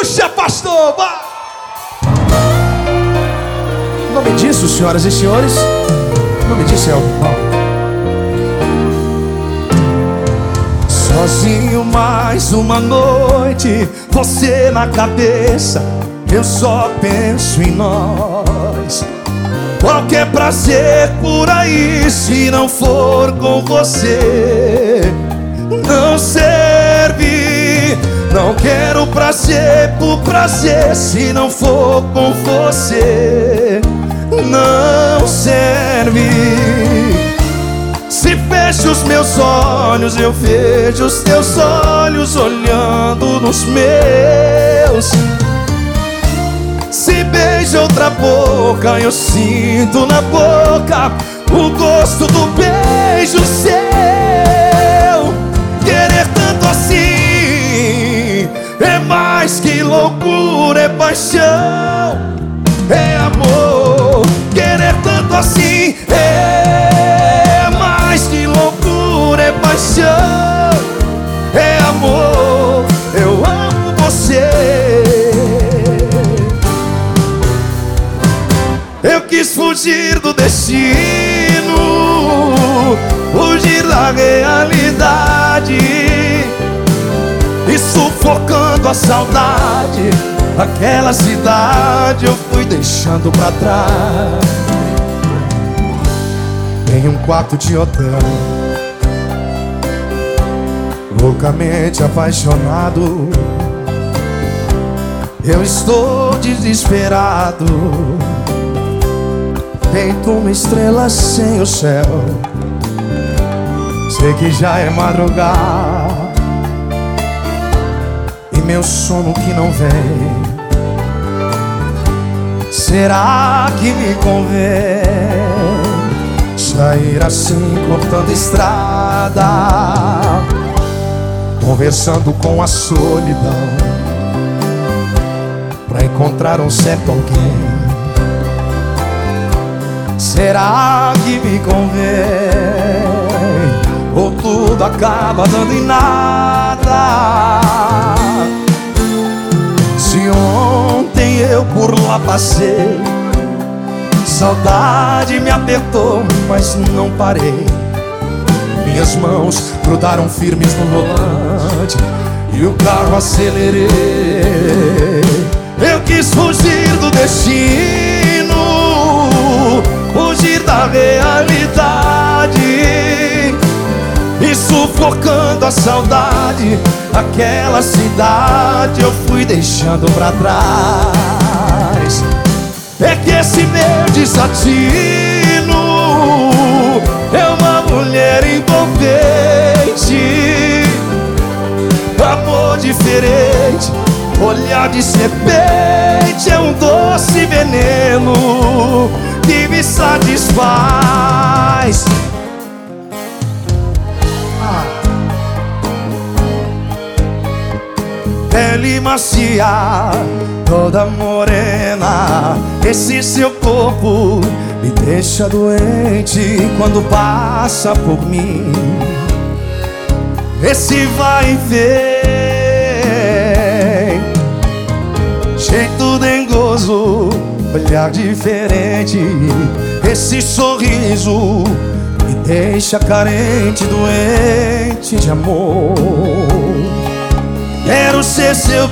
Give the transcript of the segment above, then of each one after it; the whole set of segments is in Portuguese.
Puxa, pastor, vai! O nome disso, senhoras e senhores, o nome disso é o pau. Sozinho mais uma noite, você na cabeça, eu só penso em nós. Qualquer prazer por aí, se não for com você, não serve. Não quero prazer por prazer, se não for com você, não serve. Se fecho os meus olhos, eu vejo os teus olhos olhando nos meus. Se beija outra boca, eu sinto na boca o gosto do beijo seu. Querer tanto assim é mais que loucura, é paixão, é amor. Querer tanto assim é mais que loucura, é paixão, é amor. Eu amo você. Eu quis fugir do destino, fugir da realidade, e sufocando a saudade, aquela cidade eu fui deixando pra trás. Em um quarto de hotel, loucamente apaixonado, eu estou desesperado, feito uma estrela sem o céu. Sei que já é madrugada e meu sono que não vem. Será que me convém sair assim, cortando estrada, conversando com a solidão, pra encontrar um certo alguém? Será que me convém? Ou tudo acaba dando em nada? Se ontem eu por lá passei, saudade me apertou, mas não parei. Minhas mãos grudaram firmes no volante e o carro acelerei. Eu quis fugir do destino, fugir da realidade, e sufocando a saudade, aquela cidade eu fui deixando pra trás. É que esse meu desatino é uma mulher envolvente, amor diferente, olhar de serpente, é um doce veneno que me satisfaz. Pele macia, toda morena, esse seu corpo me deixa doente quando passa por mim. Esse vai e vem, jeito dengoso, olhar diferente, esse sorriso me deixa carente, doente de amor. Quero ser seu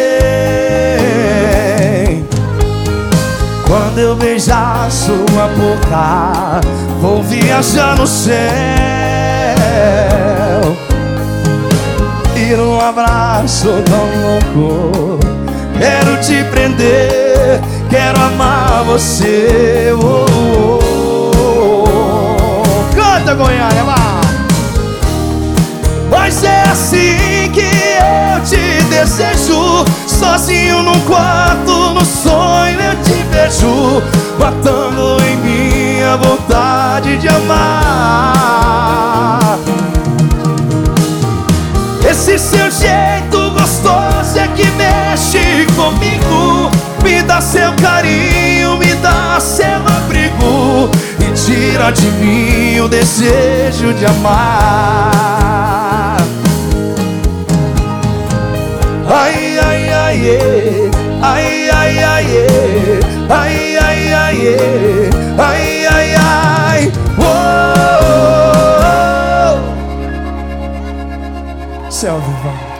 bem. Quando eu beijar sua boca, vou viajar no céu. E num abraço tão louco, quero te prender, quero amar você. Oh, oh, oh. Canta, Goiânia, vai! Mas é assim que eu te desejo, sozinho num quarto, no sonho eu te vejo, matando em mim a vontade de amar. Esse seu jeito gostoso é que mexe comigo, me dá seu carinho, me dá seu abrigo e tira de mim o desejo de amar. Ai, ai, ai. ai, ai, ai, ai, ai, ai, ai, ai, oh, céu vivo.